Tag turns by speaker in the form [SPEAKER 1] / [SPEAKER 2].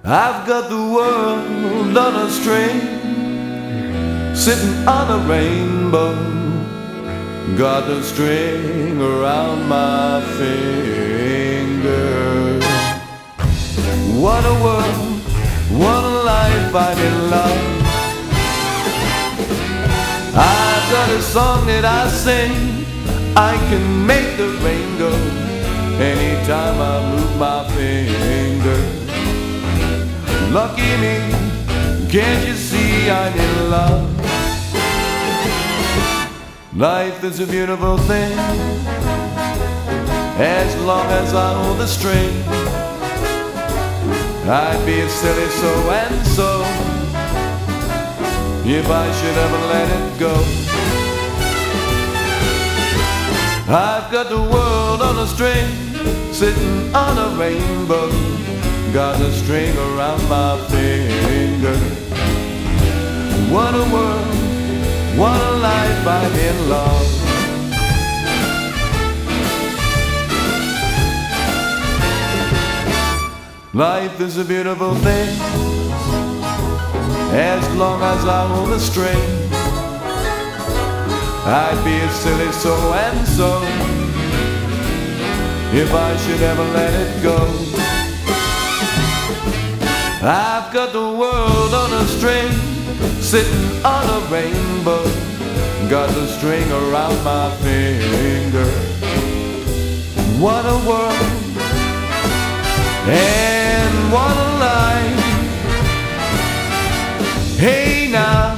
[SPEAKER 1] I've got the world on a string, sitting on a rainbow. Got the string around my finger. What a world, what a life, I'm in love. I've got a song that I sing, I can make the rain go anytime I move my finger. Lucky me, can't you see I'm in love? Life is a beautiful thing, as long as I hold the string. I'd be a silly so-and-so if I should ever let it go. I've got the world on a string, sitting on a rainbow. Got a string around my finger. What a world, what a life, I'm in love. Life is a beautiful thing, as long as I hold the string. I'd be a silly so-and-so if I should ever let it go. I've got the world on a string, sitting on a rainbow. Got the string around my finger. What a world, and what a life. Hey now,